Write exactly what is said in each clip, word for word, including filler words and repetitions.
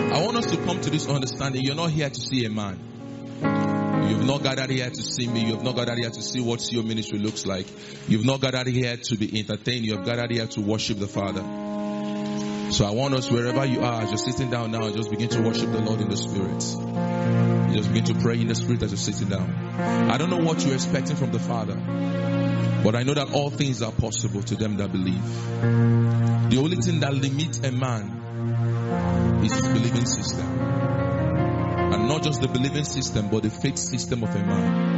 I want us to come to this understanding. You're not here to see a man. You've not gathered here to see me. You've not gathered here to see what your ministry looks like. You've not gathered here to be entertained. You've gathered here to worship the Father. So I want us, wherever you are, as you're sitting down now, just begin to worship the Lord in the Spirit. Just begin to pray in the Spirit as you're sitting down. I don't know what you're expecting from the Father, but I know that all things are possible to them that believe. The only thing that limits a man is his believing system. And not just the believing system, but the faith system of a man.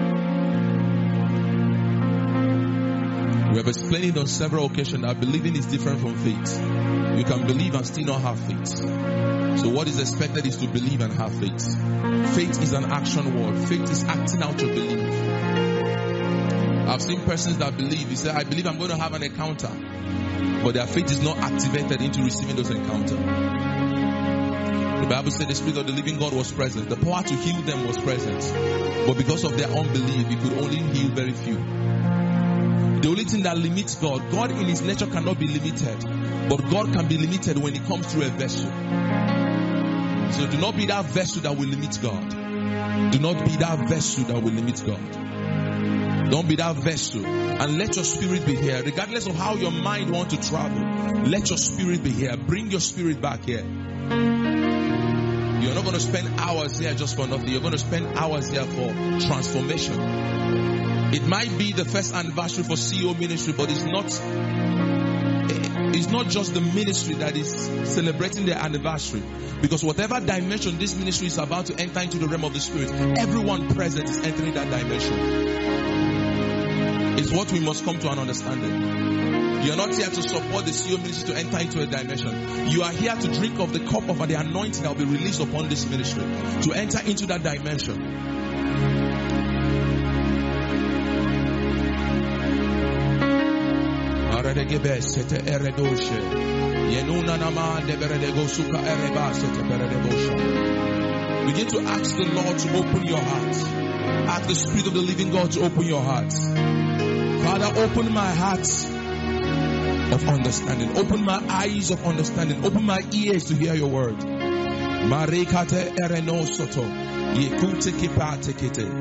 We have explained it on several occasions that believing is different from faith. You can believe and still not have faith. So what is expected is to believe and have faith. Faith is an action word. Faith is acting out your belief. I've seen persons that believe. They say, I believe I'm going to have an encounter. But their faith is not activated into receiving those encounters. The Bible said the Spirit of the living God was present. The power to heal them was present. But because of their unbelief, He could only heal very few. The only thing that limits God, God in His nature cannot be limited. But God can be limited when it comes through a vessel. So do not be that vessel that will limit God. Do not be that vessel that will limit God. Don't be that vessel. And let your spirit be here. Regardless of how your mind wants to travel, let your spirit be here. Bring your spirit back here. You're not going to spend hours here just for nothing. You're going to spend hours here for transformation. It might be the first anniversary for C E O ministry, but it's not, it's not just the ministry that is celebrating their anniversary. Because whatever dimension this ministry is about to enter into the realm of the Spirit, everyone present is entering that dimension. It's what we must come to an understanding. You're not here to support the C E O ministry to enter into a dimension. You are here to drink of the cup of the anointing that will be released upon this ministry, to enter into that dimension. Begin to ask the Lord to open your heart. Ask the Spirit of the living God to open your heart. Father, open my heart of understanding. Open my eyes of understanding. Open my ears to hear your word. Marekate ereno soto. Yekute kipate kete.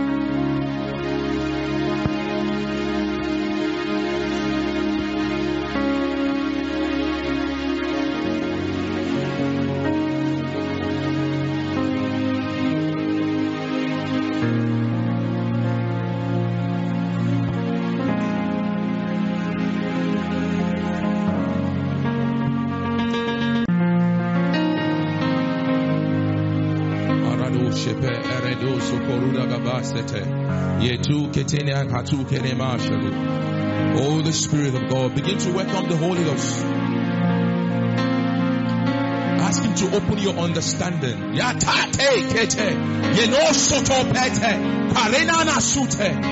Oh, the Spirit of God, begin to welcome the Holy Ghost. Ask Him to open your understanding. Yatate kete, yeno soto pete, karena na sute.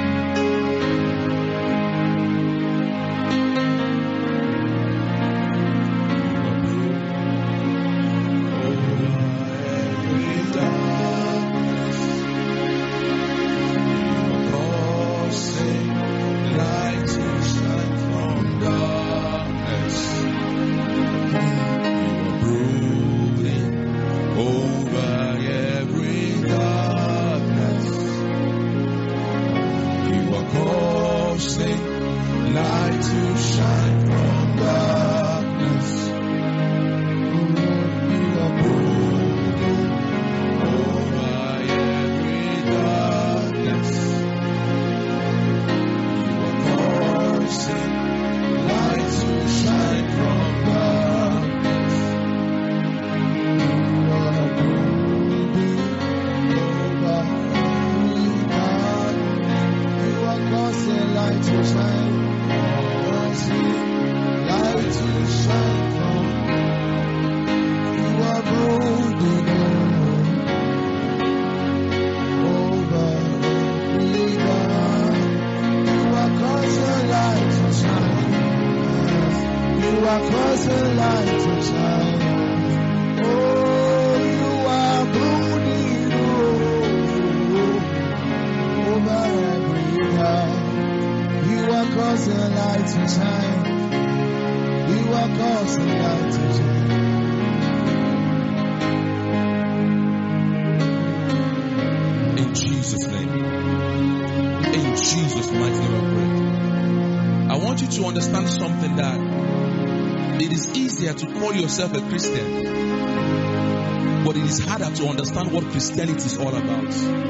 you to understand something, that it is easier to call yourself a Christian, but it is harder to understand what Christianity is all about.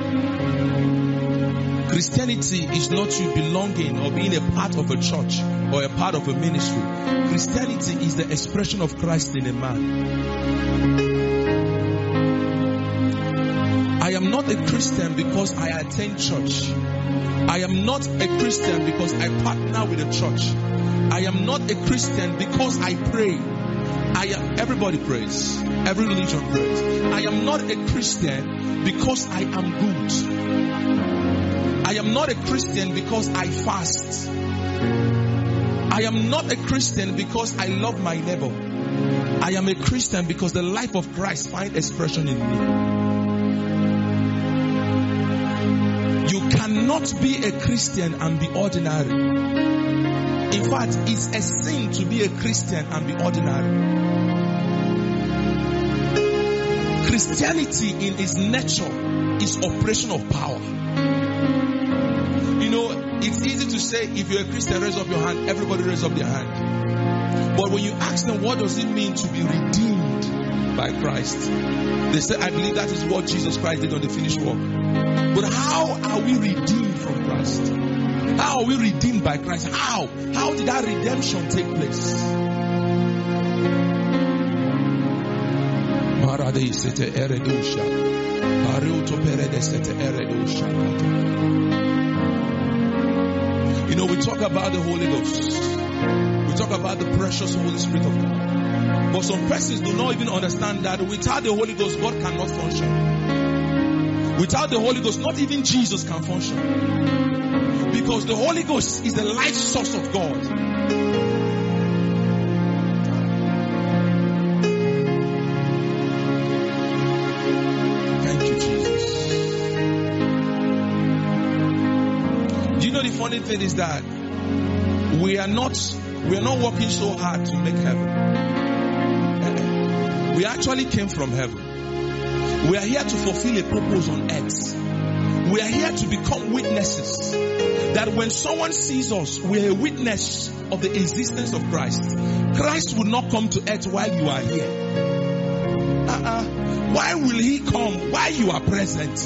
Christianity is not you belonging or being a part of a church or a part of a ministry. Christianity is the expression of Christ in a man. I am not a Christian because I attend church. I am not a Christian because I partner with a church. I am not a Christian because I pray. I am, everybody prays. Every religion prays. I am not a Christian because I am good. I am not a Christian because I fast. I am not a Christian because I love my neighbor. I am a Christian because the life of Christ finds expression in me. You cannot be a Christian and be ordinary. In fact, it's a sin to be a Christian and be ordinary. Christianity in its nature is operation of power. You know, it's easy to say, if you're a Christian, raise up your hand. Everybody raise up their hand. But when you ask them, what does it mean to be redeemed by Christ? They say, I believe that is what Jesus Christ did on the finished work. But how are we redeemed from Christ? How are we redeemed by Christ? How? How did that redemption take place? You know, we talk about the Holy Ghost. We talk about the precious Holy Spirit of God. But some persons do not even understand that without the Holy Ghost, God cannot function. Without the Holy Ghost, not even Jesus can function. Because the Holy Ghost is the life source of God. Thank you, Jesus. Do you know the funny thing is that we are not we are not working so hard to make heaven. We actually came from heaven. We are here to fulfill a purpose on earth. We are here to become witnesses. That when someone sees us, we are a witness of the existence of Christ. Christ will not come to earth while you are here. Uh-uh. Why will he come while you are present?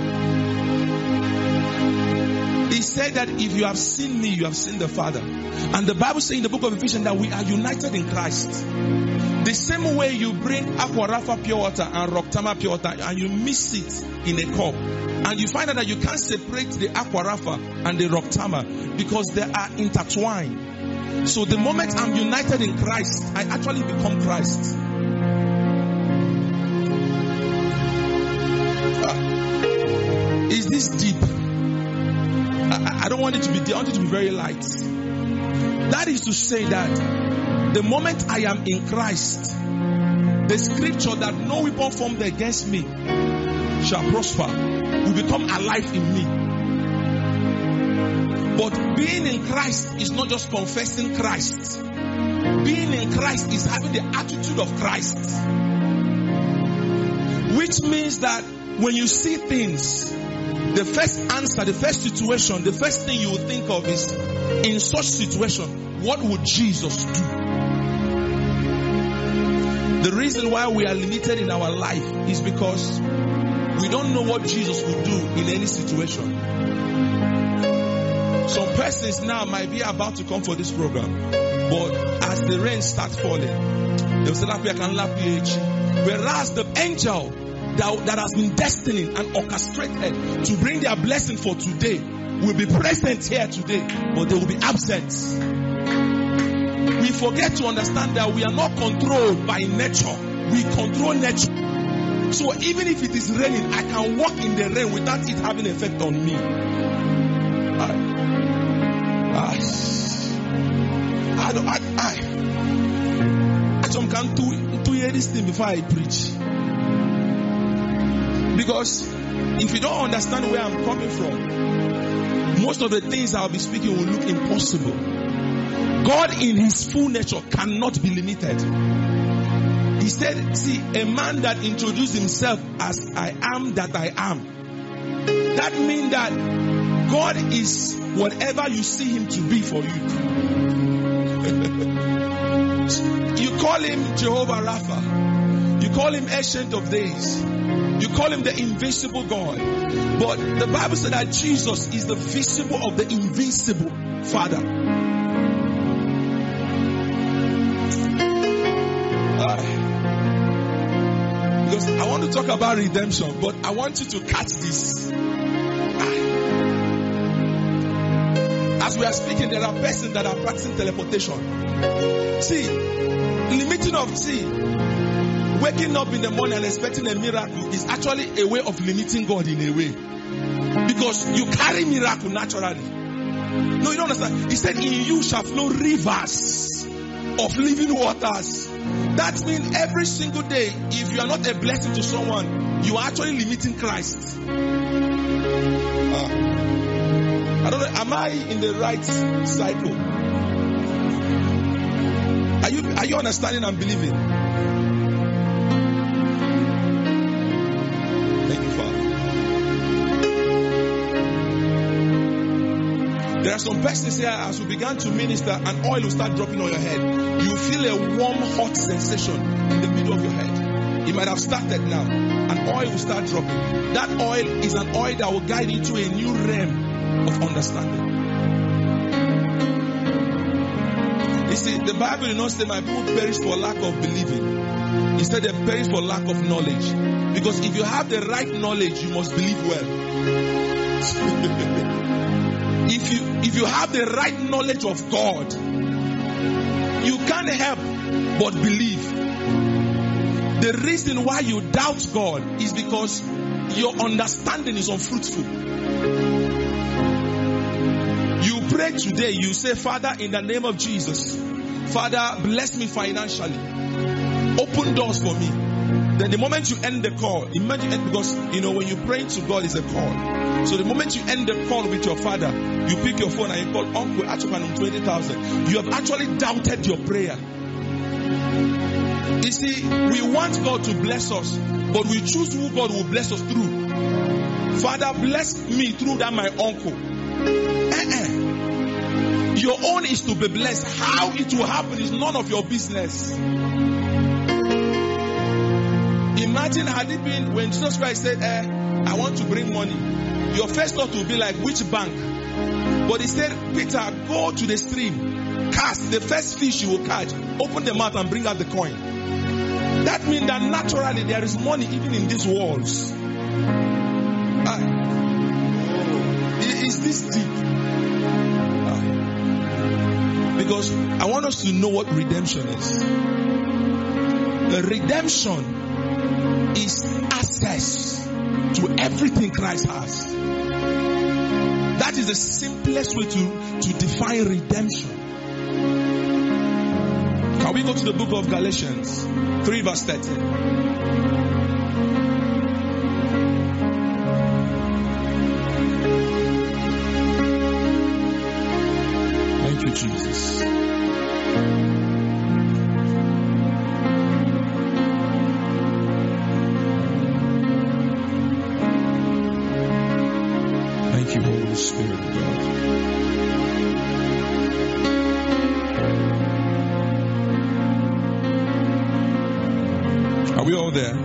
He said that if you have seen me, you have seen the Father. And the Bible says in the book of Ephesians that we are united in Christ. The same way you bring Aqua Rapha pure water and Roctama pure water and you mix it in a cup, and you find out that you can't separate the Aqua Rapha and the Roctama because they are intertwined. So the moment I'm united in Christ, I actually become Christ. Ah. Is this deep? I, I don't want it to be deep. I want it to be very light. That is to say that the moment I am in Christ, the scripture that no weapon formed against me shall prosper will become alive in me. But being in Christ is not just confessing Christ. Being in Christ is having the attitude of Christ. Which means that when you see things, the first answer, the first situation, the first thing you will think of is, in such situation, what would Jesus do? The reason why we are limited in our life is because we don't know what Jesus would do in any situation. Some persons now might be about to come for this program, but as the rain starts falling, they'll say, whereas the angel that, that has been destined and orchestrated to bring their blessing for today will be present here today, but they will be absent. We forget to understand that we are not controlled by nature. We control nature. So even if it is raining, I can walk in the rain without it having an effect on me. I, I, I don't, I, I, I don't can do, do hear this thing before I preach. Because if you don't understand where I'm coming from, most of the things I'll be speaking will look impossible. God in his full nature cannot be limited. He said, see, a man that introduced himself as I am that I am. That means that God is whatever you see him to be for you. You call him Jehovah Rapha. You call him Ancient of Days. You call him the invisible God. But the Bible said that Jesus is the visible of the invisible Father. Uh, because I want to talk about redemption, but I want you to catch this. As we are speaking, there are persons that are practicing teleportation. See, limiting of see, waking up in the morning and expecting a miracle is actually a way of limiting God in a way. Because you carry miracle naturally. No, you don't understand. He said, in you shall flow rivers of living waters. That means every single day, if you are not a blessing to someone, you are actually limiting Christ. Uh, I don't know, am I in the right cycle? Are you, are you understanding and believing? Thank you, Father. There are some persons here, as we began to minister, and oil will start dropping on your head. You feel a warm, hot sensation in the middle of your head. It might have started now. And oil will start dropping. That oil is an oil that will guide you to a new realm of understanding. You see, the Bible did not say my people perish for lack of believing. Instead, they perish for lack of knowledge. Because if you have the right knowledge, you must believe well. If you if you have the right knowledge of God, you can't help but believe. The reason why you doubt God is because your understanding is unfruitful. You pray today, you say, Father, in the name of Jesus, Father, bless me financially. Open doors for me. Then the moment you end the call, imagine, because you know when you pray to God is a call. So the moment you end the call with your father, you pick your phone and you call Uncle Achukanum twenty thousand. You have actually doubted your prayer. You see, we want God to bless us, but we choose who God will bless us through. Father, bless me through that my uncle. Uh-uh. Your own is to be blessed. How it will happen is none of your business. Imagine had it been when Jesus Christ said, eh, I want to bring money. Your first thought will be like, which bank? But he said, Peter, go to the stream, cast the first fish you will catch, open the mouth and bring out the coin. That means that naturally there is money even in these walls. Uh, is this deep? Uh, because I want us to know what redemption is. The redemption is access to everything Christ has. That is the simplest way to, to define redemption. Can we go to the book of Galatians three verse thirteen? Thank you, Jesus. Thank you, Holy Spirit of God. Are we all there?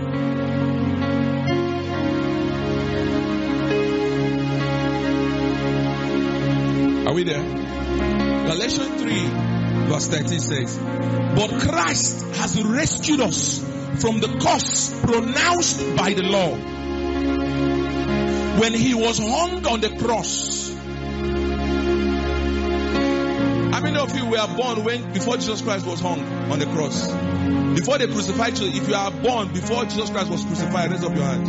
Are we there? Galatians three verse thirteen says, but Christ has rescued us from the curse pronounced by the law when he was hung on the cross. How many of you were born when before Jesus Christ was hung on the cross? Before they crucified you, if you are born before Jesus Christ was crucified, raise up your hand.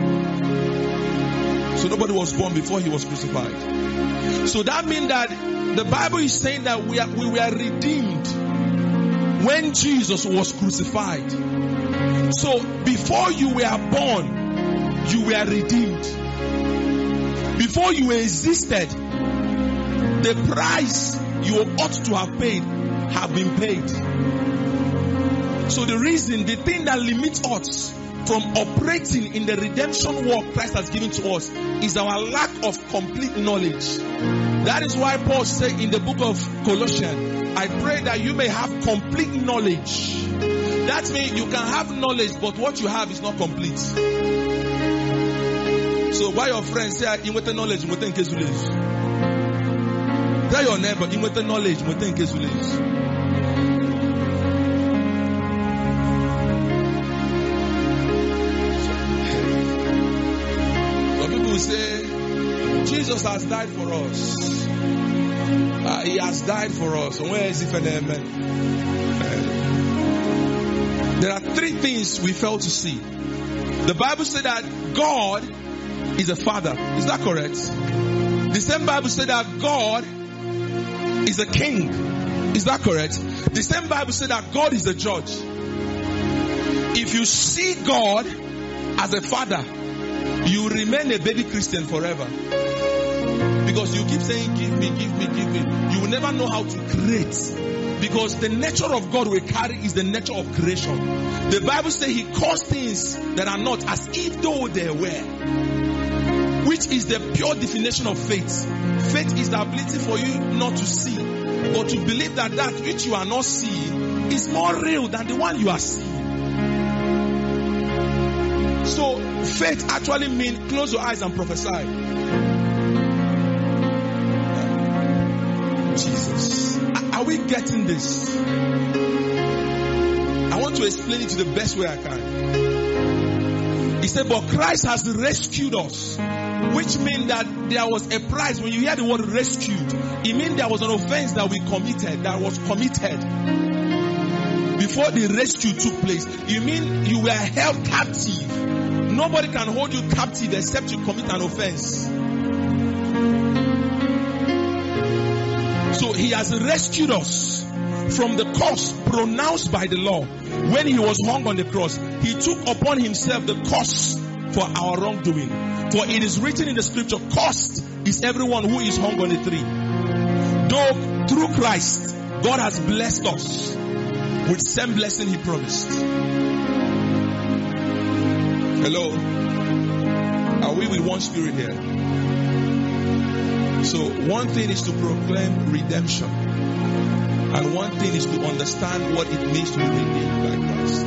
So nobody was born before he was crucified. So that means that the Bible is saying that we are, we were redeemed when Jesus was crucified. So before you were born, you were redeemed. Before you existed, the price you ought to have paid have been paid. So the reason, the thing that limits us from operating in the redemption work Christ has given to us is our lack of complete knowledge. That is why Paul said in the book of Colossians, I pray that you may have complete knowledge. That means you can have knowledge, but what you have is not complete. So why your friends say, in with the knowledge, with the knowledge. Tell your neighbor, in with the knowledge, with the knowledge. Say Jesus has died for us. Uh, he has died for us. Where is he for them? Uh, there are three things we fail to see. The Bible said that God is a father. Is that correct? The same Bible said that God is a king. Is that correct? The same Bible said that God is a judge. If you see God as a father, you remain a baby Christian forever. Because you keep saying, give me, give me, give me. You will never know how to create. Because the nature of God we carry is the nature of creation. The Bible says he calls things that are not as if though they were. Which is the pure definition of faith. Faith is the ability for you not to see, but to believe that that which you are not seeing is more real than the one you are seeing. So faith actually means close your eyes and prophesy. Jesus. Are we getting this? I want to explain it to the best way I can. He said, but Christ has rescued us. Which means that there was a price. When you hear the word rescued, it means there was an offense that we committed, that was committed before the rescue took place. You mean you were held captive. Nobody can hold you captive except you commit an offense. So he has rescued us from the curse pronounced by the law. When he was hung on the cross, he took upon himself the curse for our wrongdoing. For it is written in the scripture, cursed is everyone who is hung on a tree. Though through Christ, God has blessed us with the same blessing he promised. Hello? Are we with one spirit here? So one thing is to proclaim redemption. And one thing is to understand what it means to be redeemed by Christ.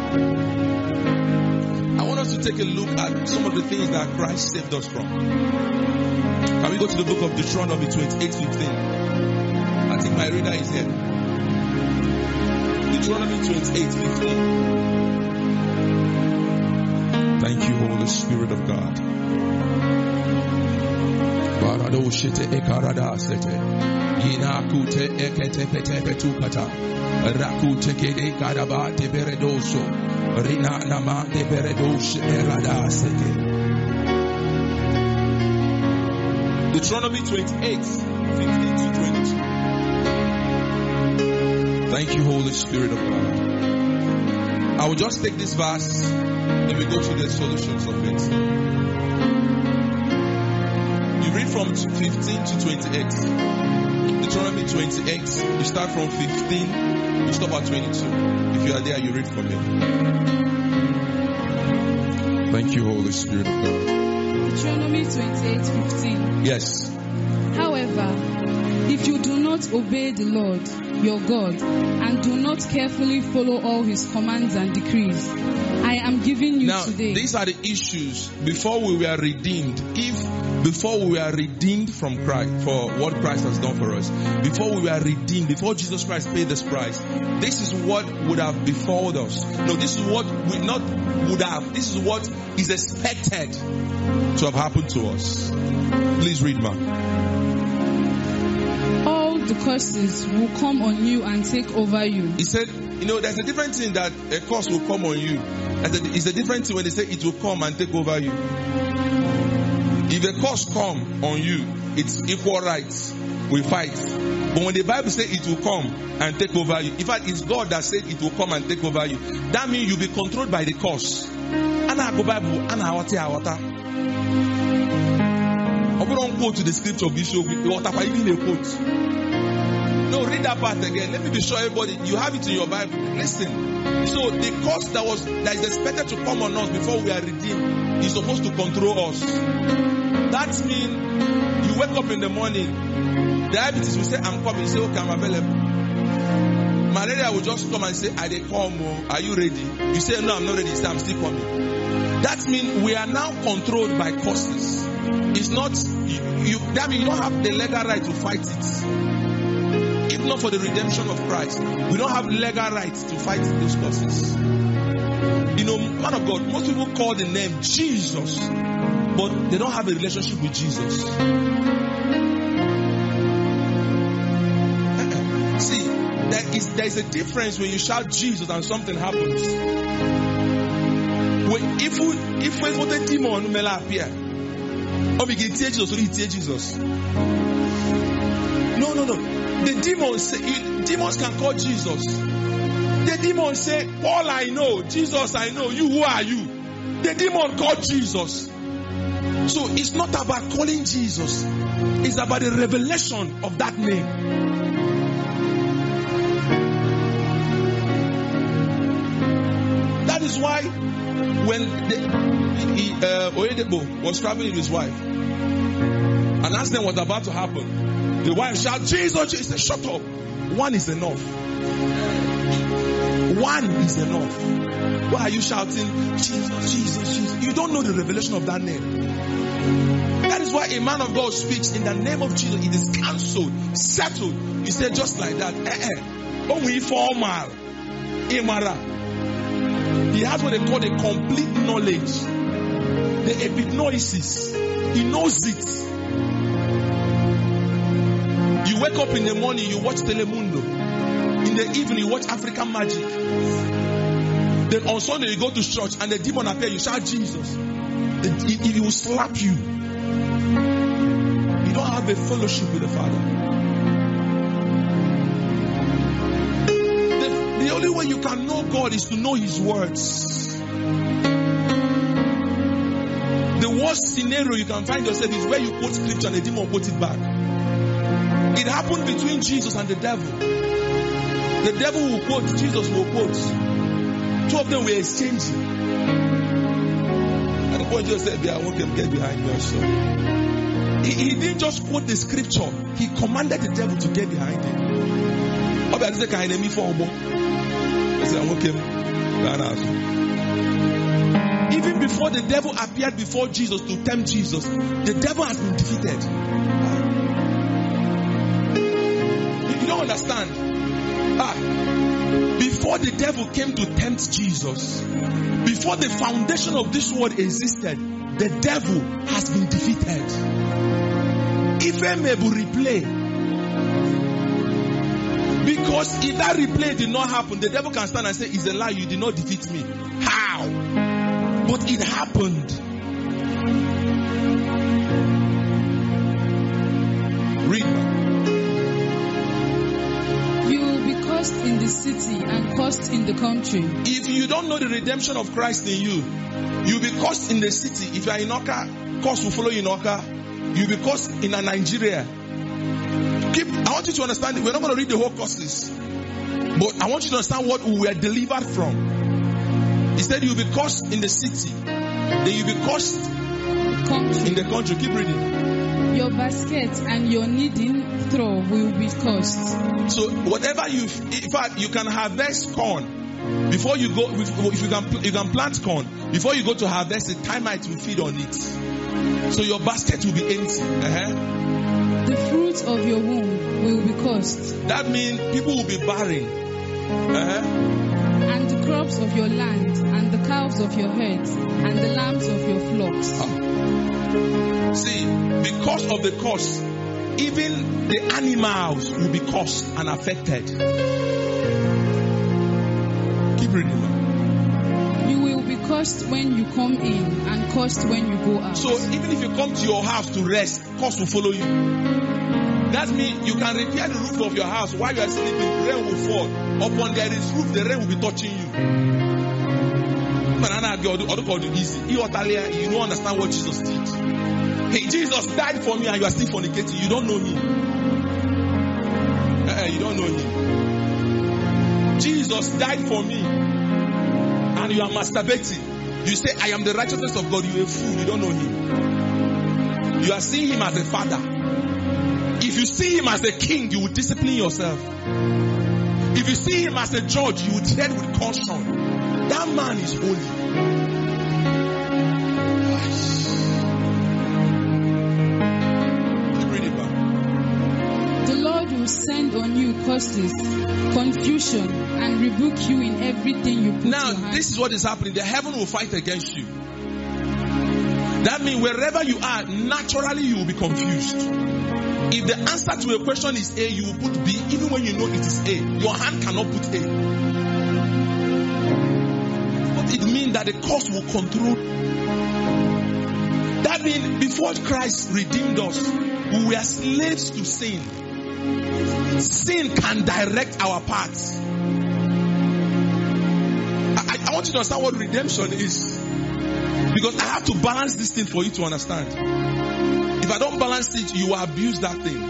I want us to take a look at some of the things that Christ saved us from. Can we go to the book of Deuteronomy twenty-eight fifteen? I think my reader is here. Deuteronomy twenty-eight fifteen. Thank you, Holy Spirit of God. Yinakute ekete pete petukata rakute kede kadaba de beredoso rina nama de beredos erada sete. Deuteronomy twenty-eight fifteen to twenty-two. Thank you, Holy Spirit of God. I will just take this verse and we go to the solutions of it. You read from fifteen to twenty-eight. Deuteronomy twenty-eight, you start from fifteen, you stop at twenty-two. If you are there, you read for me. Thank you, Holy Spirit of God. Deuteronomy twenty-eight fifteen. Yes. However, if you do not obey the Lord, your God, and do not carefully follow all his commands and decrees I am giving you now, today. These are the issues before we were redeemed. If before we were redeemed from Christ, for what Christ has done for us, before we were redeemed, before Jesus Christ paid this price, this is what would have befallen us. No, this is what we not would have. This is what is expected to have happened to us. Please read, ma'am. All the curses will come on you and take over you. He said, you know, there's a different thing that a curse will come on you. It's a different thing when they say it will come and take over you. If a curse come on you, it's equal rights. We fight. But when the Bible says it will come and take over you, in fact, it's God that said it will come and take over you. That means you'll be controlled by the curse. Anna go Bible, Anna water water. I don't quote to the scripture, Bishop. Water for even a quote. No, read that part again. Let me be sure everybody, you have it in your Bible. Listen. So the cost that was that is expected to come on us before we are redeemed is supposed to control us. That means you wake up in the morning, diabetes will say, I'm coming. You say, okay, I'm available. Malaria will just come and say, are they come? Are you ready? You say, no, I'm not ready. You say, I'm still coming. That means we are now controlled by causes. It's not, you, you, that means you don't have the legal right to fight it. If not for the redemption of Christ, we don't have legal right to fight those causes. You know, man of God, most people call the name Jesus, but they don't have a relationship with Jesus. See, there is, there is a difference when you shout Jesus and something happens. When, if we, if we put a demon, may appear. Or we can teach Jesus, or he teach Jesus. No, no, no. The demons say, demons can call Jesus. The demons say, Paul I know, Jesus I know, you, who are you? The demon called Jesus. So it's not about calling Jesus. It's about the revelation of that name. That is why when the, he, uh, Oyedepo was traveling with his wife, an accident was about to happen. The wife shouted, Jesus, he said, shut up. One is enough. One is enough. Why are you shouting, Jesus, Jesus, Jesus? You don't know the revelation of that name. That is why a man of God speaks in the name of Jesus. It is cancelled, settled. He said just like that. Eh, eh. Only formal. Imara. He has what they call the complete knowledge. The epignosis. He knows it. You wake up in the morning, you watch Telemundo. In the evening, you watch African Magic. Then on Sunday, you go to church and the demon appears, you shout Jesus. He, he will slap you. You don't have a fellowship with the Father. The, the only way you can know God is to know His words. The worst scenario you can find yourself is where you quote scripture and the demon quotes it back. It happened between Jesus and the devil. The devil will quote, Jesus will quote. Two of them were exchanging. And the point just said, I want them to get behind me also. He, he didn't just quote the scripture. He commanded the devil to get behind him. Even before the devil appeared before Jesus to tempt Jesus, the devil has been defeated. You don't understand. Ah, before the devil came to tempt Jesus, before the foundation of this world existed, the devil has been defeated. If I may replay, because if that replay did not happen, the devil can stand and say, it's a lie, you did not defeat me. How? But it happened. Read. In the city and cursed in the country. If you don't know the redemption of Christ in you, you'll be cursed in the city. If you are in Oka, curse will follow you in Oka. You'll be cursed in a Nigeria. Keep, I want you to understand, we're not going to read the whole curses, but I want you to understand what we were delivered from. He said you'll be cursed in the city, then you'll be cursed country. In the country. Keep reading. Your basket and your kneading trough will be cursed. So whatever you, in fact, you can harvest corn before you go. If you can, you can plant corn before you go to harvest. The termites will feed on it. So your basket will be empty. Uh-huh. The fruit of your womb will be cursed. That means people will be barren. Uh-huh. And the crops of your land, and the calves of your herds, and the lambs of your flocks. Oh. See, because of the curse, even the animals will be cursed and affected. Keep reading. You will be cursed when you come in, and cursed when you go out. So even if you come to your house to rest, curse will follow you. That means you can repair the roof of your house while you are sleeping. Rain will fall. Upon there is roof, the rain will be touching you. You don't understand what Jesus did. Hey, Jesus died for me and you are still fornicating. You don't know me. Uh, and you don't know him. Jesus died for me and you are masturbating. You say, I am the righteousness of God. You are a fool. You don't know him. You are seeing him as a father. If you see him as a king, you will discipline yourself. If you see him as a judge, you will tread with caution. That man is holy. Send on you curses, confusion, and rebuke you in everything you put now, your hand. This is what is happening. The heaven will fight against you. That means wherever you are, naturally you will be confused. If the answer to a question is A, you will put B, even when you know it is A. Your hand cannot put A. But it means that the cause will control. That means before Christ redeemed us, we were slaves to sin. Sin can direct our paths. I, I want you to understand what redemption is. Because I have to balance this thing for you to understand. If I don't balance it, you will abuse that thing.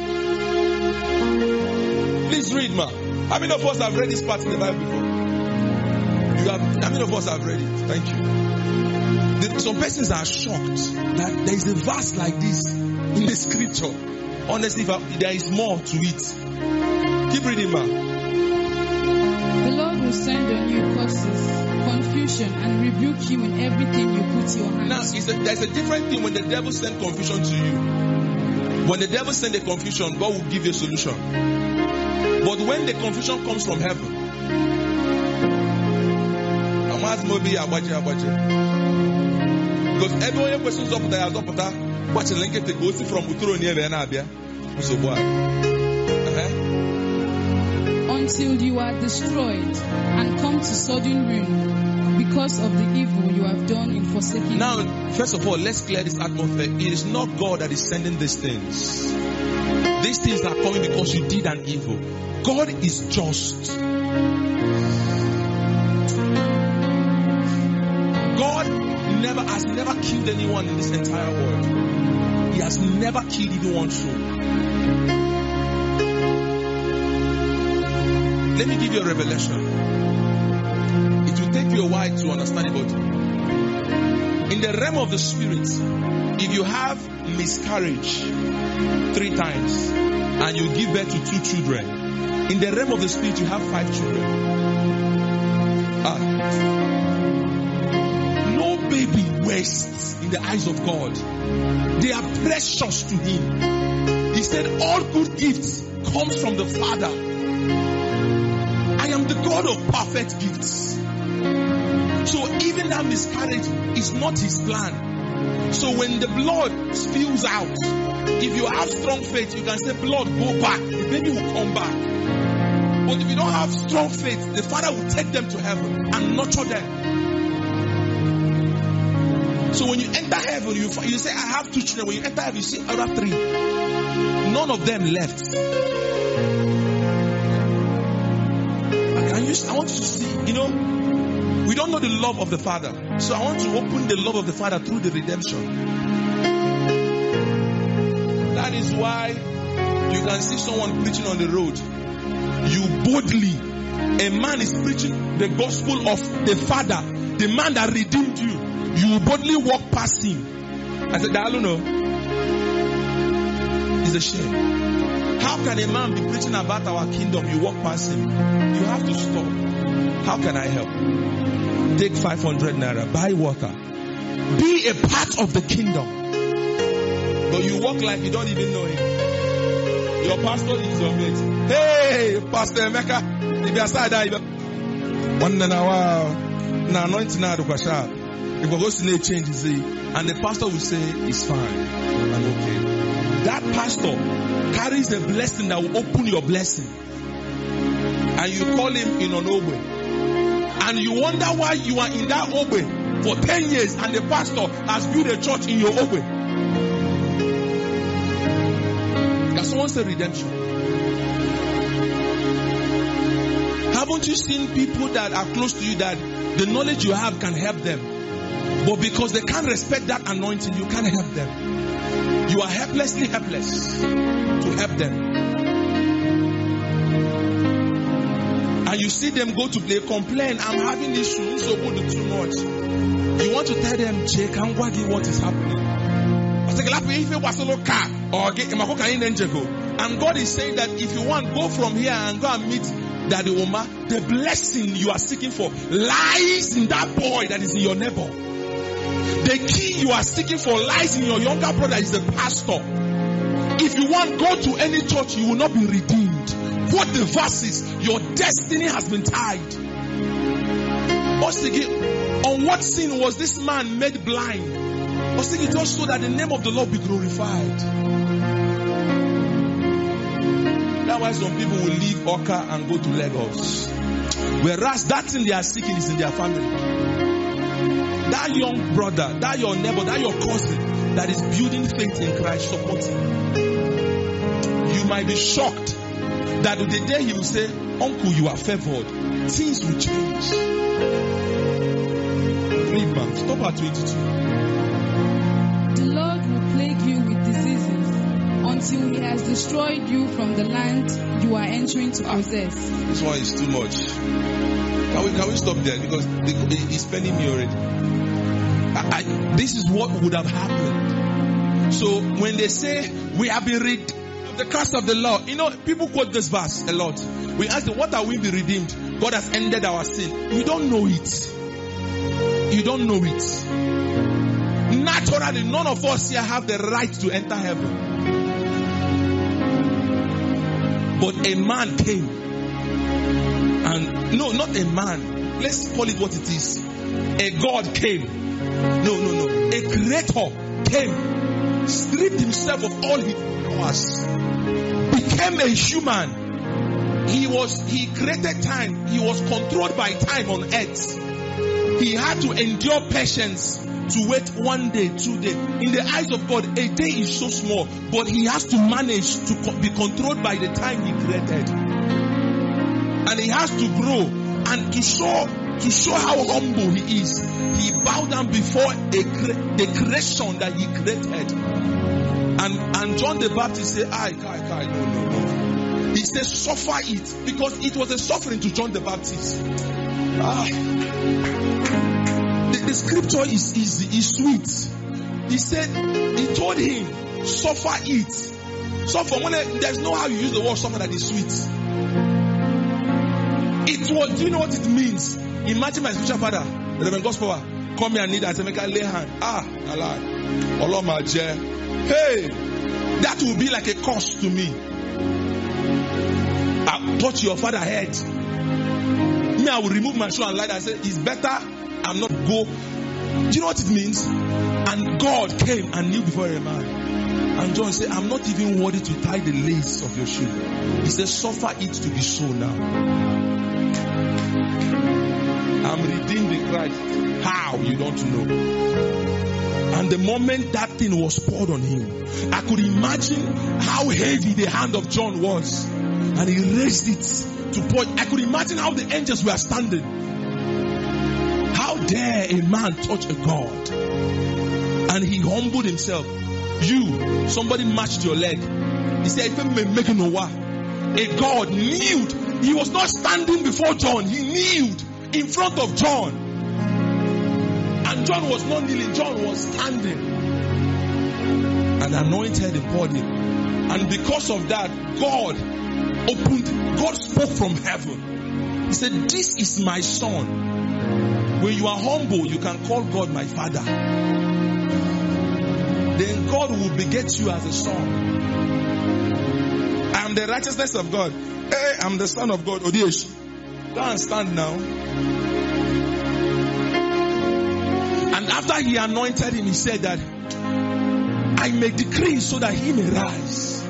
Please read, ma. How many of us have read this part in the Bible before? You have, how many of us have read it? Thank you. The, some persons are shocked that there is a verse like this in the scripture. Honestly, there is more to it. Keep reading, man. The Lord will send on you curses, confusion, and rebuke you in everything you put your hands. Now, it's a, there's a different thing when the devil sends confusion to you. When the devil sends a confusion, God will give you a solution. But when the confusion comes from heaven, because everyone questions up there, up there. Watch a link to go from Uturo near Venabia. Until you are destroyed and come to sudden ruin because of the evil you have done in forsaking. Now, first of all, let's clear this atmosphere. It is not God that is sending these things. These things are coming because you did an evil. God is just. God never has never killed anyone in this entire world. He has never killed even one soul. Let me give you a revelation. It will take you a while to understand it, but in the realm of the spirit, if you have miscarriage three times and you give birth to two children, in the realm of the spirit you have five children. Ah. No baby wastes in the eyes of God. They are precious to Him. He said all good gifts comes from the Father. I am the God of perfect gifts. So even that miscarriage is not His plan. So when the blood spills out, if you have strong faith, you can say, blood, go back. The baby will come back. But if you don't have strong faith, the Father will take them to heaven and nurture them. So when you enter heaven, you, you say, I have two children. When you enter heaven, you see other three. None of them left. I want you to see, you know, we don't know the love of the Father. So I want to open the love of the Father through the redemption. That is why you can see someone preaching on the road. You boldly, a man is preaching the gospel of the Father, the man that redeemed you. You boldly walk past him. I said, I don't know. It's a shame. How can a man be preaching about our kingdom? You walk past him. You have to stop. How can I help? Take five hundred naira. Buy water. Be a part of the kingdom. But you walk like you don't even know him. Your pastor is your mate. Hey, Pastor Emeka. If you are sad, one now, now anointing now the question. If we go to change, and the pastor will say, it's fine. I'm okay. That pastor carries a blessing that will open your blessing. And you call him in an obe. And you wonder why you are in that obe for ten years and the pastor has built a church in your obe. That's someone say redemption. Haven't you seen people that are close to you that the knowledge you have can help them? But because they can't respect that anointing, you can't help them. You are helplessly helpless to help them. And you see them go to play, complain, I'm having issues, so go do too much. You want to tell them, Jake, I'm working what is happening. And God is saying that if you want, go from here and go and meet Daddy Oma. The blessing you are seeking for lies in that boy that is in your neighbor. The key you are seeking for lies in your younger brother is the pastor. If you want, go to any church, you will not be redeemed. What the verse is, your destiny has been tied. On what sin was this man made blind? Just so that the name of the Lord be glorified. That's why some people will leave Oka and go to Lagos. Whereas that thing they are seeking is in their family. That young brother, that your neighbor, that your cousin that is building faith in Christ, support him. You might be shocked that the day he will say, Uncle, you are favored, things will change. Read, man. Stop at twenty-two. The Lord will plague you with diseases until he has destroyed you from the land you are entering to possess. This one is too much. Can we, can we stop there? Because he's spending me already. I, I, this is what would have happened. So when they say we have been redeemed of the curse of the law, you know, people quote this verse a lot. We ask them, what are we be redeemed? God has ended our sin. You don't know it. You don't know it. Naturally, none of us here have the right to enter heaven. But a man came. And no, not a man. Let's call it what it is. A God came. No, no, no. A creator came. Stripped himself of all his powers. Became a human. He was, he created time. He was controlled by time on earth. He had to endure patience to wait one day, two days. In the eyes of God, a day is so small, but he has to manage to be controlled by the time he created. And he has to grow. And to show, to show how humble he is, he bowed down before a, the creation that he created. And, and John the Baptist said, I, I, I, no, no, no. He said, suffer it. Because it was a suffering to John the Baptist. Ah. The, the scripture is, is, is sweet. He said, he told him, suffer it. Suffer. When I, there's no how you use the word suffer that is sweet. It was, do you know what it means? Imagine my spiritual father, Reverend Gospel, come here and need that to make a lay hand. Ah, Allah. Allah my dear. Hey, that will be like a curse to me. I touch your father's head. Me, I will remove my shoe and light and say, it's better I'm not go. Do you know what it means? And God came and knew before a man. And John said, I'm not even worthy to tie the lace of your shoe. He said, suffer it to be so now. I'm redeemed in Christ. How? You don't know. And the moment that thing was poured on him, I could imagine how heavy the hand of John was. And he raised it to pour. I could imagine how the angels were standing. How dare a man touch a God? And he humbled himself. You, somebody matched your leg. He said, if I'm making a war, a God kneeled. He was not standing before John. He kneeled in front of John. And John was not kneeling. John was standing. And anointed the body. And because of that, God opened, God spoke from heaven. He said, this is my son. When you are humble, you can call God my father. Then God will beget you as a son. I am the righteousness of God. Hey, I'm the son of God. Odiesh. Go and stand now. And after he anointed him, he said that I may decree so that he may rise.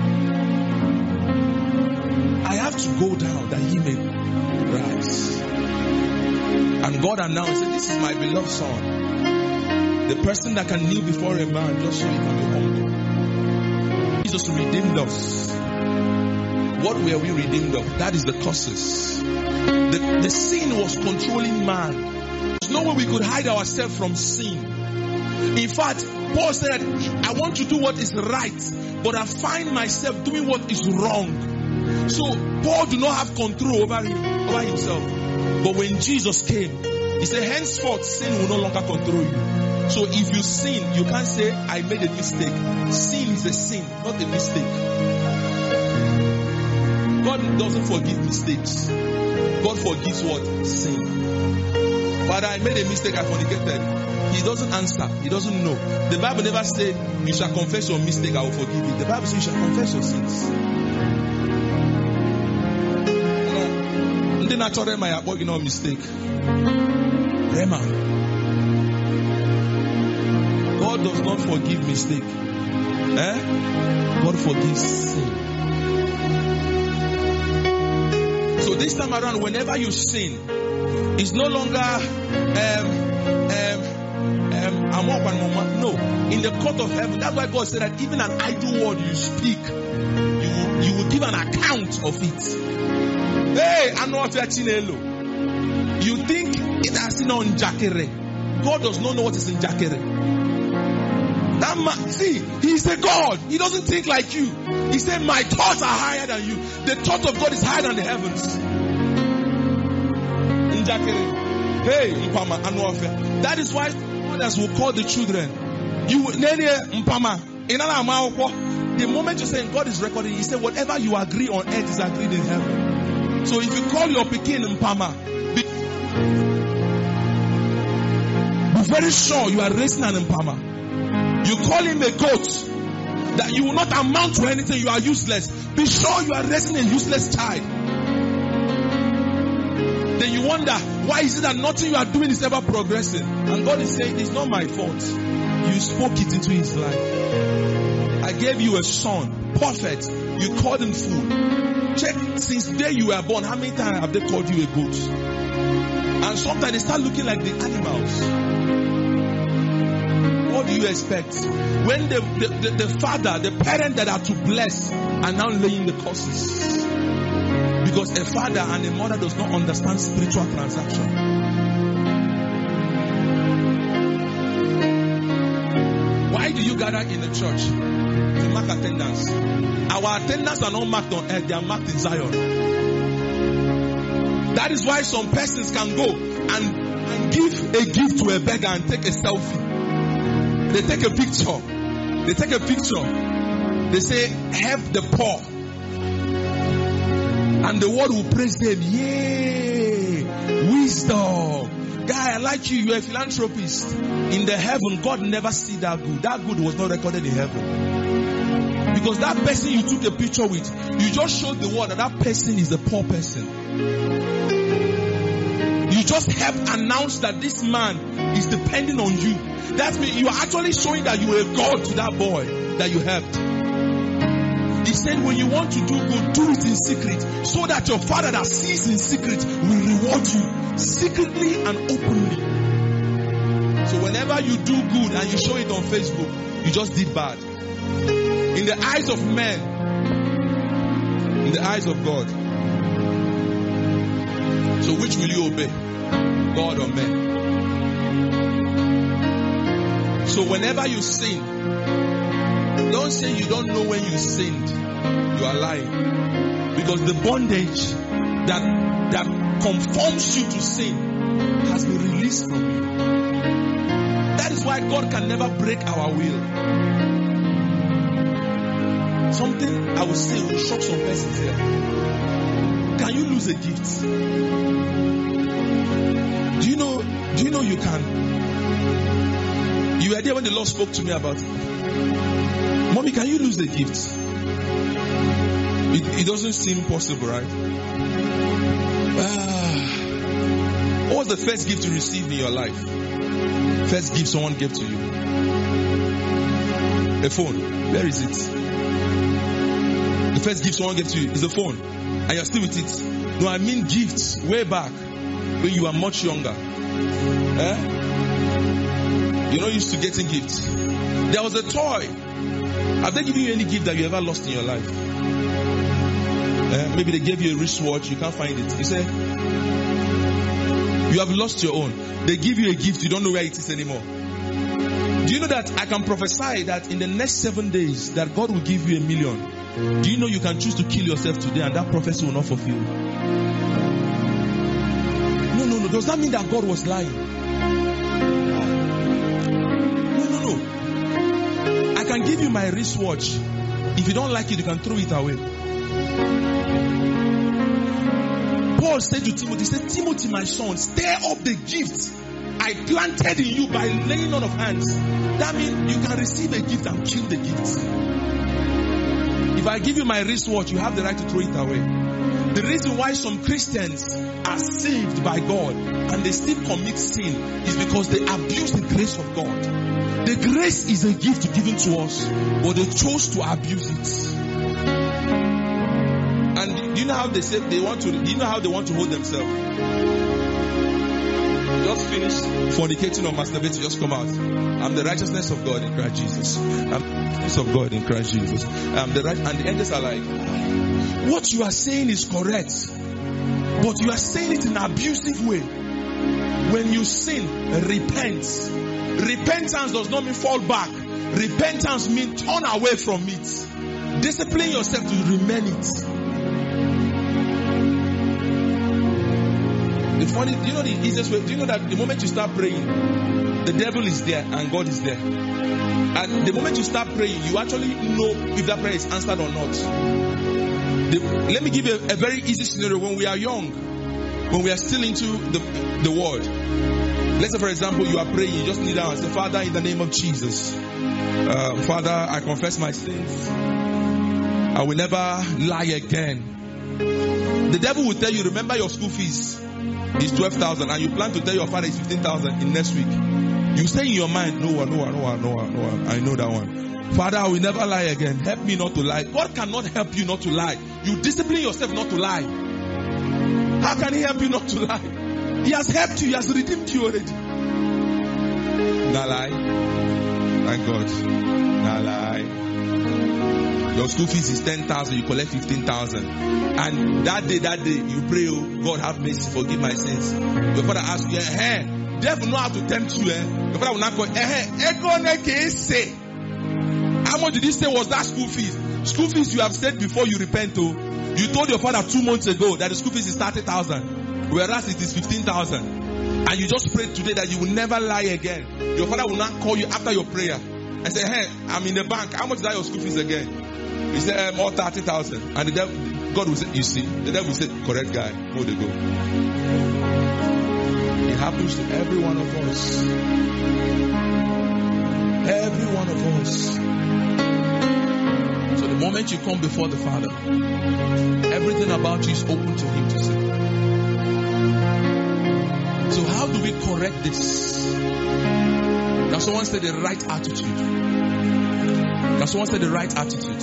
I have to go down that he may rise. And God announced that this is my beloved son. The person that can kneel before a man just so he can be humble. Jesus redeemed us. What were we redeemed of? That is the curses. The, the sin was controlling man. There's no way we could hide ourselves from sin. In fact, Paul said, I want to do what is right, but I find myself doing what is wrong. So Paul do not have control over him, over himself. But when Jesus came, he said, henceforth sin will no longer control you. So if you sin, you can't say, I made a mistake. Sin is a sin, not a mistake. God doesn't forgive mistakes. God forgives what? Sin. Father, I made a mistake, I fornicated. He doesn't answer. He doesn't know. The Bible never said, you shall confess your mistake, I will forgive you. The Bible says you shall confess your sins. The natural my you know mistake. Rema. God does not forgive mistake. Eh? God forgives sin. So this time around, whenever you sin, it's no longer um um um I'm up and moment. No, in the court of heaven. That's why God said that even an idle word you speak, you will, you will give an account of it. Hey, I'm not Chinelo. You think it has been on Jacere. God does not know what is in Jacere. That man, see, he's a God. He doesn't think like you. He said, my thoughts are higher than you. The thought of God is higher than the heavens. In Jacere. Hey, Mpama, Anuafe. That is why others will call the children. You Mpama. The moment you say God is recording, he said, whatever you agree on earth is agreed in heaven. So if you call your Pekin Mpama, be, be very sure you are raising an Mpama. You call him a goat, that you will not amount to anything, you are useless. Be sure you are raising a useless child. Then you wonder, why is it that nothing you are doing is ever progressing? And God is saying, it's not my fault. You spoke it into his life. I gave you a son, perfect. You called him fool. Check, since the day you were born, how many times have they called you a goat? And sometimes they start looking like the animals. What do you expect? When the, the, the, the father, the parent that are to bless are now laying the curses. Because a father and a mother does not understand spiritual transaction. Why do you gather in the church? To mark attendance. Our attendance are not marked on earth, they are marked in Zion. That is why some persons can go and, and give a gift to a beggar and take a selfie. They take a picture. They take a picture. They say, help the poor. And the world will praise them. Yay! Wisdom. Guy, I like you. You're a philanthropist. In the heaven, God never see that good. That good was not recorded in heaven. Because that person you took a picture with, you just showed the world that that person is a poor person. You just helped announce that this man is depending on you. That means you are actually showing that you are a God to that boy that you helped. He said when you want to do good, do it in secret, so that your father that sees in secret will reward you secretly and openly. So whenever you do good and you show it on Facebook, you just did bad. In the eyes of men, in the eyes of God. So which will you obey? God or men? So whenever you sin, don't say you don't know when you sinned. You are lying. Because the bondage that, that conforms you to sin has been released from you. That is why God can never break our will. Something I will say will shock some persons here. Can you lose a gift? Do you know, do you know you can? You were there when the Lord spoke to me about it. Mommy, can you lose a gift? It, it doesn't seem possible, right? Ah. What was the first gift you received in your life? First gift someone gave to you? A phone. Where is it? The first gift someone gave to you is a phone. And you're still with it. No, I mean gifts way back when you were much younger. Eh? You're not used to getting gifts. There was a toy. Have they given you any gift that you ever lost in your life? Eh? Maybe they gave you a wristwatch, you can't find it. You say, you have lost your own. They give you a gift, you don't know where it is anymore. Do you know that I can prophesy that in the next seven days that God will give you a million? Do you know you can choose to kill yourself today and that prophecy will not fulfill? No, no, no. Does that mean that God was lying? No, no, no. I can give you my wristwatch. If you don't like it, you can throw it away. Paul said to Timothy, he said, Timothy, my son, stir up the gift I planted in you by laying on of hands. That means you can receive a gift and kill the gift. If I give you my wristwatch, you have the right to throw it away. The reason why some Christians are saved by God and they still commit sin is because they abuse the grace of God. The grace is a gift given to us, but they chose to abuse it. And do you know how they say they want to? Do you know how they want to hold themselves? Just finish fornicating or masturbating, just come out. I'm the righteousness of God in Christ Jesus. I'm the righteousness of God in Christ Jesus. I'm the right, and the angels are like, what you are saying is correct, but you are saying it in an abusive way. When you sin, repent. Repentance does not mean fall back. Repentance means turn away from it. Discipline yourself to remain it. The funny, do you know the easiest way? Do you know that the moment you start praying, the devil is there and God is there? And the moment you start praying, you actually know if that prayer is answered or not. The, let me give you a, a very easy scenario. When we are young, when we are still into the, the world, let's say for example, you are praying, you just kneel down and say, Father, in the name of Jesus, uh, Father, I confess my sins. I will never lie again. The devil will tell you, remember your school fees is twelve thousand and you plan to tell your father it's fifteen thousand in next week. You say in your mind, no one, no one, no one, no one, no one. I know that one. Father, I will never lie again. Help me not to lie. God cannot help you not to lie. You discipline yourself not to lie. How can he help you not to lie? He has helped you. He has redeemed you already. Not lie. Thank God. Not lie. Your school fees is ten thousand, you collect fifteen thousand. And that day, that day, you pray, oh, God have mercy, forgive my sins. Your father asks you, eh, devil know how to tempt you, eh? Your father will not go, eh, eh, say. How much did he say was that school fees? School fees you have said before you repent, oh. You told your father two months ago that the school fees is thirty thousand, whereas it is fifteen thousand. And you just prayed today that you will never lie again. Your father will not call you after your prayer and say, hey, I'm in the bank. How much is that your school fees again? He said, um, all thirty thousand. And the devil, God will say, you see, the devil will say, correct guy, hold the go. It happens to every one of us. Every one of us. So the moment you come before the Father, everything about you is open to Him to see. So how do we correct this? Can someone say the right attitude? Can someone say the right attitude?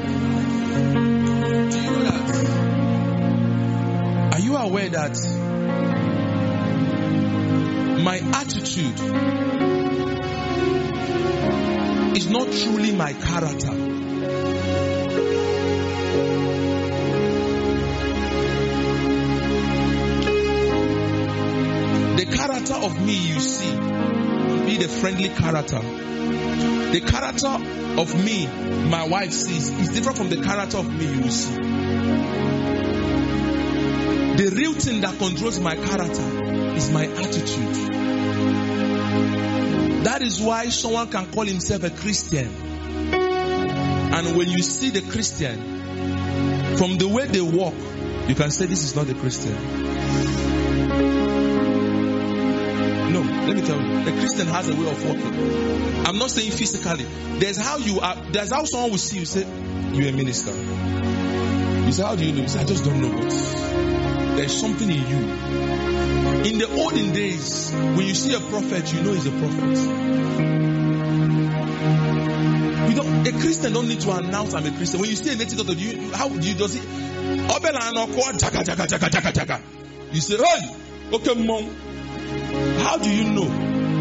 Do you know that? Are you aware that my attitude is not truly my character? The character of me you see will be the friendly character. The character of me my wife sees is different from the character of me you will see. The real thing that controls my character is my attitude. That is why someone can call himself a Christian. And when you see the Christian, from the way they walk, you can say this is not a Christian. No, let me tell you, a Christian has a way of walking. I'm not saying physically. There's how you are. There's how someone will see you. Say, you're a minister. You say, how do you know? You say, I just don't know. But there's something in you. In the olden days, when you see a prophet, you know he's a prophet. You don't. A Christian don't need to announce I'm a Christian. When you see a native doctor, do you, how do you does it? You say, hey, okay, mom. How do you know?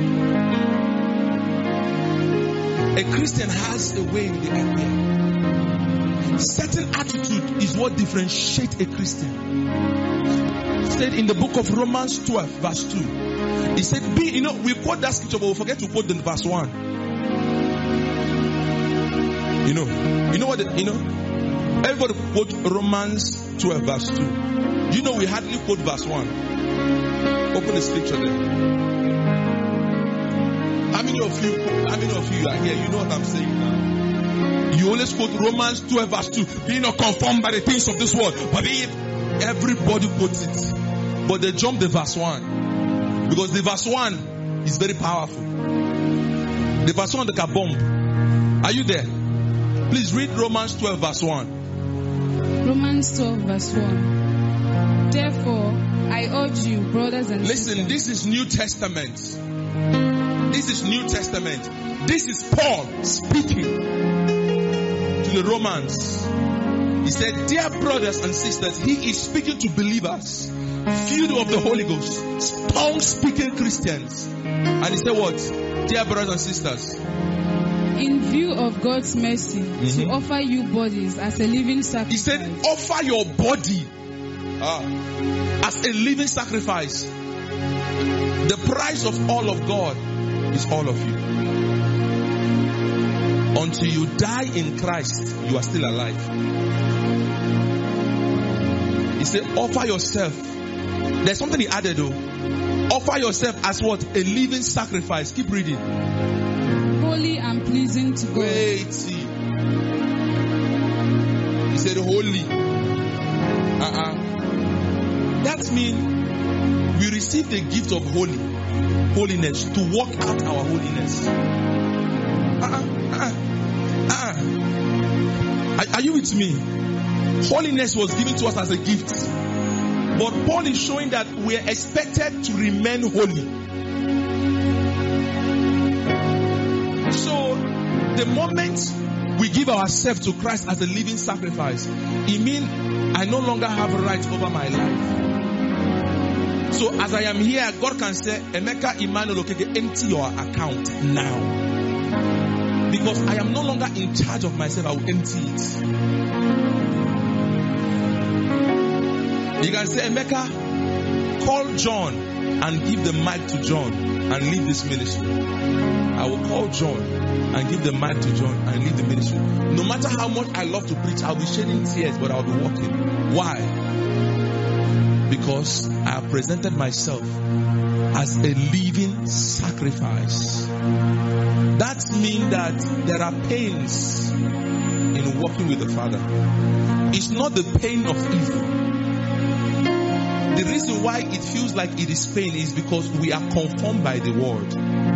A Christian has a way in the idea. Certain attitude is what differentiates a Christian. It said in the book of Romans twelve, verse two. He said, be, you know, we quote that scripture, but we forget to quote the verse one. You know, you know what, the, you know, Everybody quote Romans twelve verse two. You know we hardly quote verse one. Open the scripture there. How many of you, how many of you are here? You know what I'm saying now. You always quote Romans twelve verse two. Be not conformed by the things of this world. But if everybody quotes it, but they jump the verse one. Because the verse one is very powerful. The verse one, the kabomb. Are you there? Please read Romans twelve verse one. Romans twelve verse one. Therefore, I urge you, brothers and Listen, sisters. this is New Testament. This is New Testament. This is Paul speaking to the Romans. He said, dear brothers and sisters, he is speaking to believers, filled of the Holy Ghost, tongue-speaking Christians. And he said what? Dear brothers and sisters, in view of God's mercy, mm-hmm. to offer you bodies as a living sacrifice. He said, offer your body ah, as a living sacrifice. The price of all of God is all of you. Until you die in Christ, you are still alive. He said, offer yourself. There's something he added though. Offer yourself as what? A living sacrifice. Keep reading. Holy and pleasing to God. Wait, see. He said holy. Uh-uh. That means we receive the gift of holy, holiness to walk out our holiness. Uh-uh. Uh-uh. Uh-uh. Are, are you with me? Holiness was given to us as a gift. But Paul is showing that we are expected to remain holy. So, the moment we give ourselves to Christ as a living sacrifice, it means I no longer have rights over my life. So, as I am here, God can say, Emeka Emmanuel Okeke, empty your account now. Because I am no longer in charge of myself, I will empty it. You can say, Emeka, call John and give the mic to John and leave this ministry. I will call John and give the mic to John and leave the ministry. No matter how much I love to preach, I'll be shedding tears, but I'll be walking. Why? Because I have presented myself as a living sacrifice. That means that there are pains in walking with the Father. It's not the pain of evil. The reason why it feels like it is pain is because we are conformed by the word.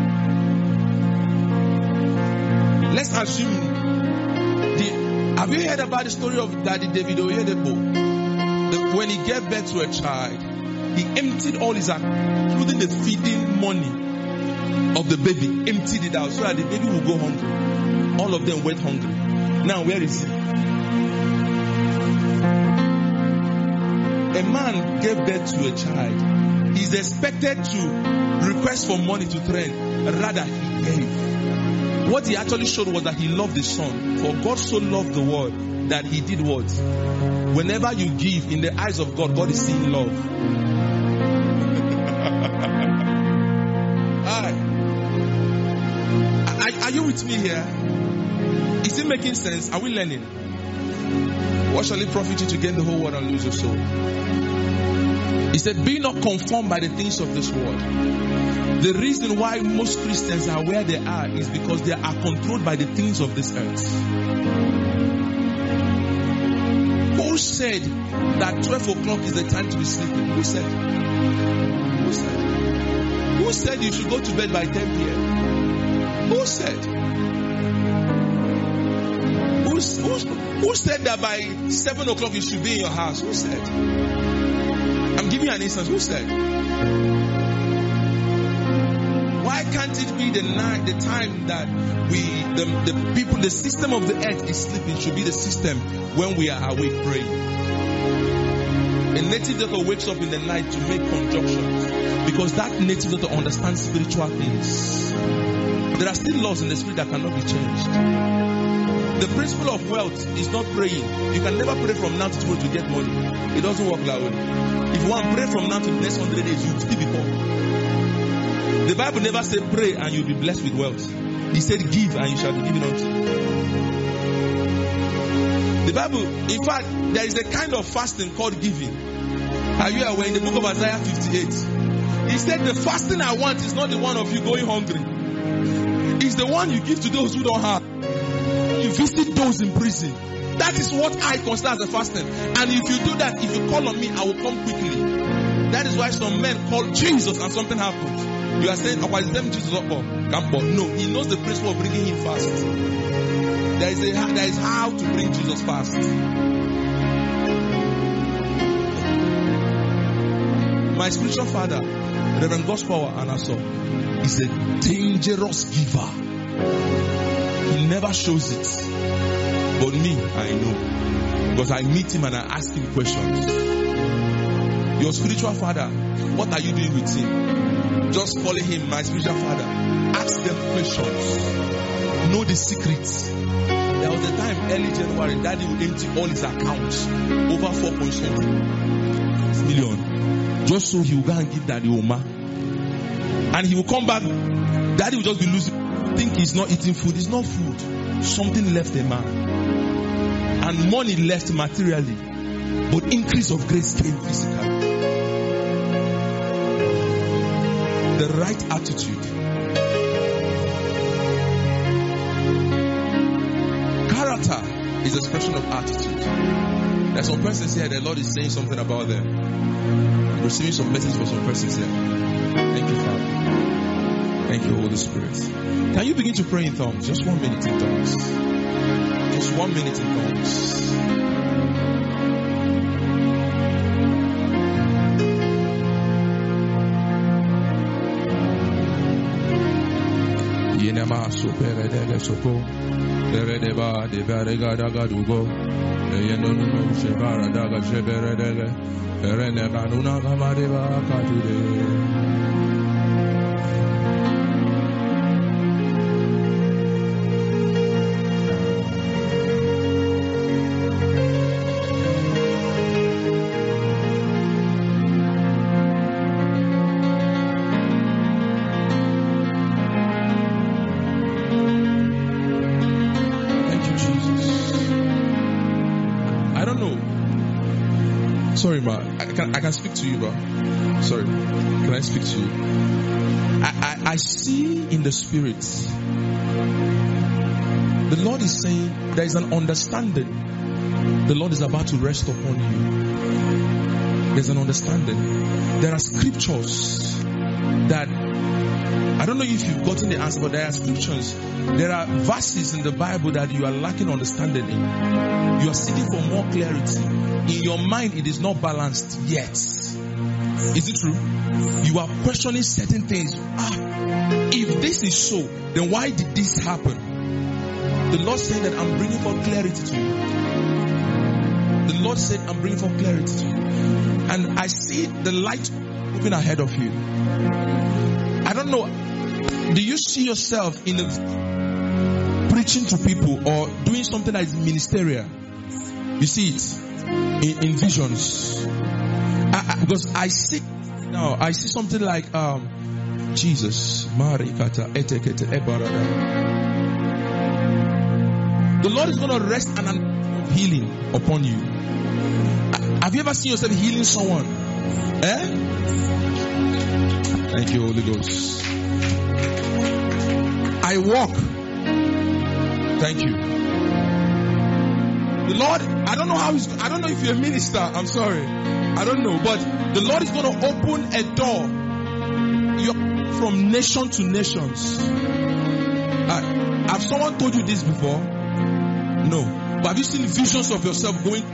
Let's assume, the, have you heard about the story of Daddy David Oyedepo? The, when he gave birth to a child, he emptied all his, including the feeding money of the baby, emptied it out so that the baby will go hungry. All of them went hungry. Now where is he? A man gave birth to a child. He's expected to request for money to train. Rather, he gave. What he actually showed was that he loved his son. For God so loved the world that he did what? Whenever you give in the eyes of God, God is seeing love. Alright. Are, are you with me here? Is it making sense? Are we learning? What shall it profit you to gain the whole world and lose your soul? He said, be not conformed by the things of this world. The reason why most Christians are where they are is because they are controlled by the things of this earth. Who said that twelve o'clock is the time to be sleeping? Who said? Who said? Who said you should go to bed by ten p.m.? Who said? Who, who, who said that by seven o'clock you should be in your house? Who said? I'm giving you an instance. Who said? Why can't it be the night, the time that we, the, the people, the system of the earth is sleeping should be the system when we are awake praying? A native doctor wakes up in the night to make conjunctions because that native doctor understands spiritual things. There are still laws in the spirit that cannot be changed. The principle of wealth is not praying. You can never pray from now to tomorrow to get money. It doesn't work that way. If you want to pray from now to the next hundred days, you will still be poor. The Bible never said pray and you'll be blessed with wealth. He said give and you shall be given unto you. The Bible, in fact, there is a kind of fasting called giving. Are you aware? In the book of Isaiah fifty-eight, he said, the fasting I want is not the one of you going hungry. It's the one you give to those who don't have. You visit those in prison. That is what I consider as a fasting. And if you do that, if you call on me, I will come quickly. That is why some men call Jesus and something happens. You are saying, oh, is them Jesus up? No, he knows the principle of bringing him fast. There is, a, there is how to bring Jesus fast. My spiritual father, Reverend Gospel Anaso, is a dangerous giver. He never shows it. But me, I know. Because I meet him and I ask him questions. Your spiritual father, what are you doing with him? Just calling him my spiritual father. Ask them questions. Know the secrets. There was a time early January, Daddy would empty all his accounts. Over four point seven million. Just so he will go and give Daddy Oma. And he will come back. Daddy will just be losing. Think he's not eating food. It's not food. Something left a man. And money left materially. But increase of grace came physically. The right attitude. Character is expression of attitude. There's some persons here, the Lord is saying something about them. I'm receiving some message for some persons here. Thank you, Father. Thank you, Holy Spirit. Can you begin to pray in tongues? Just one minute in tongues. Just one minute in tongues. Yenema supere de soko. Eredeba de barega daga dugo. Yenono shebara daga shebere dege. Erenega nuna kamadeba katude. Sorry, ma. I can I can speak to you, bro. Sorry. Can I speak to you? I, I, I see in the spirit. The Lord is saying there is an understanding. The Lord is about to rest upon you. There's an understanding. There are scriptures that I don't know if you've gotten the answer, but there are scriptures. There are verses in the Bible that you are lacking understanding in. You are seeking for more clarity. In your mind, it is not balanced yet. Is it true? You are questioning certain things. Ah, if this is so, then why did this happen? The Lord said that I'm bringing for clarity to you. The Lord said I'm bringing for clarity to you. And I see the light moving ahead of you. I don't know. Do you see yourself in the preaching to people or doing something that is ministerial? You see it in, in visions. I, I, because I see now, I see something like um, Jesus. The Lord is going to rest an anointing of healing upon you. Have you ever seen yourself healing someone? Eh? Thank you, Holy Ghost. I walk. Thank you. The Lord, I don't know how he's, I don't know if you're a minister. I'm sorry. I don't know. But the Lord is going to open a door. You're from nation to nations. Uh, have someone told you this before? No. But have you seen visions of yourself going?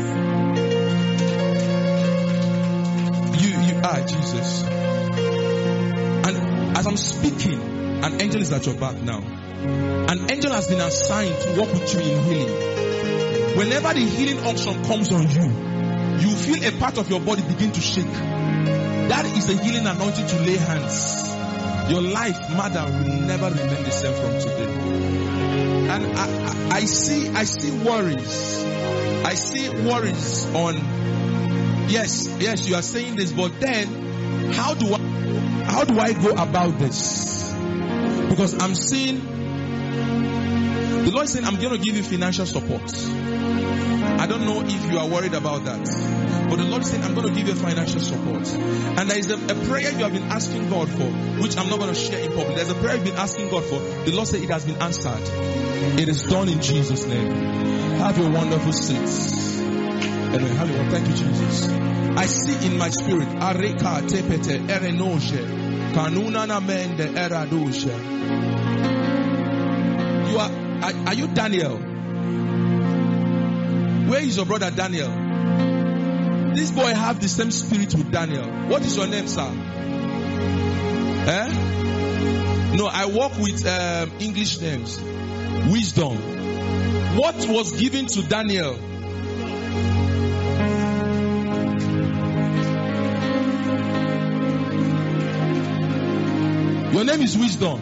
You, you are Jesus. And as I'm speaking, an angel is at your back now. An angel has been assigned to work with you in healing. Whenever the healing unction comes on you, you feel a part of your body begin to shake. That is the healing anointing to lay hands. Your life, madam, will never remain the same from today. And I, I, I see, I see worries. I see worries on. Yes, yes, you are saying this, but then, how do I, how do I go about this? Because I'm seeing The Lord is saying, I'm going to give you financial support. I don't know if you are worried about that. But the Lord is saying, I'm going to give you financial support. And there is a, a prayer you have been asking God for, which I'm not going to share in public. There's a prayer you've been asking God for. The Lord said it has been answered. It is done in Jesus' name. Have your wonderful seats. Anyway, have your thank you, Jesus. I see in my spirit, Areka tepete erenoshe, kanuna na mende eradoshe. You are, are, are you Daniel? Where is your brother Daniel? This boy have the same spirit with Daniel. What is your name, sir? Eh? No, I work with um, English names. Wisdom. What was given to Daniel? Your name is Wisdom.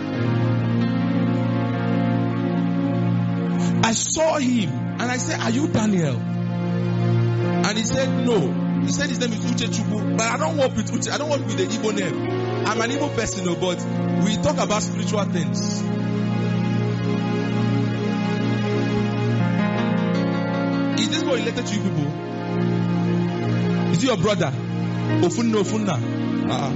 I saw him and I said, are you Daniel? And he said, no. He said his name is Uche Chukwu. But I don't work with Uche. I don't work with the Igbo name. I'm an Igbo person, but we talk about spiritual things. Is this boy related to you people? Is he your brother? Ofunna, Ofunna. Uh-uh.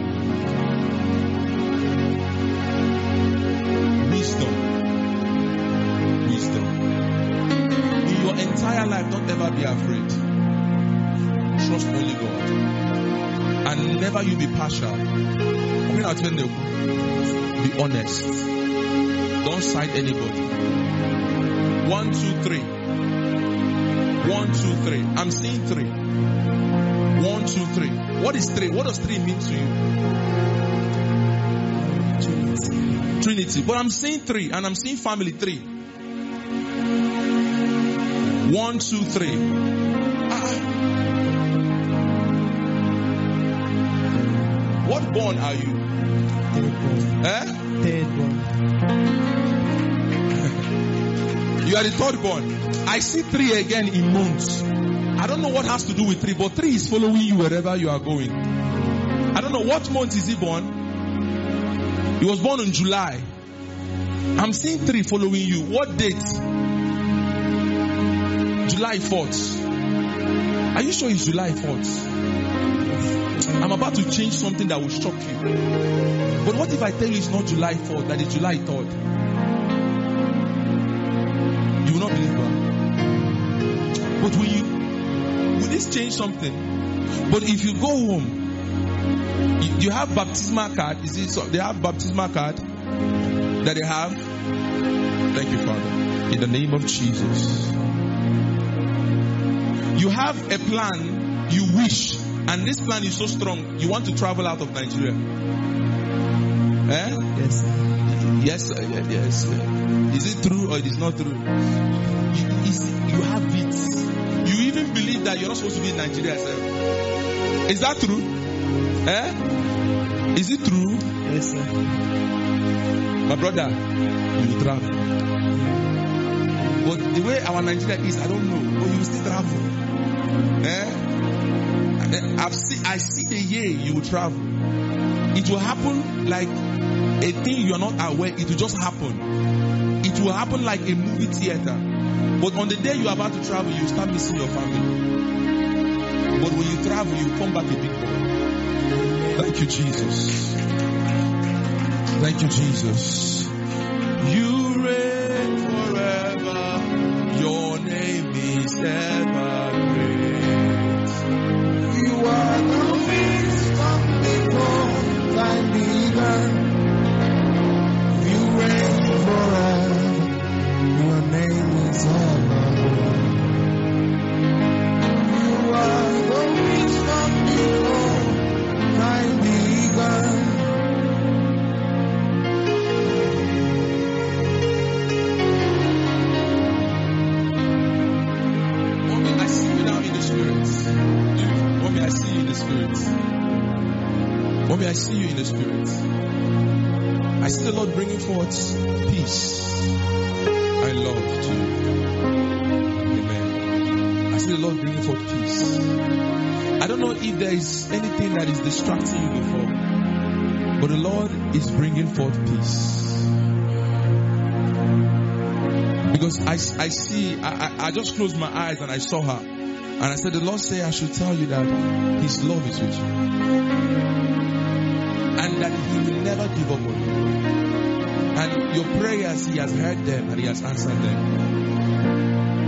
Wisdom. Wisdom. In your entire life, don't ever be afraid. Trust only God. And never you be partial. Be honest. Don't side anybody. One, two, three. One, two, three. I'm seeing three. One, two, three. What is three? What does three mean to you? Trinity. Trinity. But I'm seeing three, and I'm seeing family three. One, two, three. Ah. What born are you? Third born. Eh? Third born. You are the third born. I see three again in months. I don't know what has to do with three, but three is following you wherever you are going. I don't know what month is he born. He was born in July. I'm seeing three following you. What date? July fourth. Are you sure it's July fourth? I'm about to change something that will shock you. But what if I tell you it's not July fourth, that it's July third? You will not believe that. But will you, will this change something? But if you go home, you, you have baptismal card. Is it so? They have baptismal card that they have. Thank you, Father. In the name of Jesus. You have a plan you wish, and this plan is so strong, you want to travel out of Nigeria. Eh? Yes, sir. Yes, sir. Yes, sir. Is it true or it is not true? You, is, you have it. You even believe that you're not supposed to be in Nigeria, sir. Is that true? Eh? Is it true? Yes, sir. My brother, you will travel. But the way our Nigeria is, I don't know. But you will still travel. Eh? I've see, I see the year you will travel. It will happen like a thing you're not aware. It will just happen. It will happen like a movie theater. But on the day you're about to travel, you start missing your family. But when you travel, you come back a big boy. Thank you, Jesus. Thank you, Jesus. You reign forever. Your name is ever great. You are the wisdom before time began. You reign forever. Your name is ever great. You are the wisdom before time began. Mommy, I see you now in the spirit. Mommy, I see you in the spirit. Mommy, I see you in the spirit. I see the Lord bringing forth peace and love to you. Amen. I see the Lord bringing forth peace. I don't know if there is anything that is distracting you before, but the Lord is bringing forth peace. Because I, I see, I, I, I just closed my eyes and I saw her. And I said, the Lord say I should tell you that His love is with you. And that He will never give up on you. And your prayers, He has heard them and He has answered them.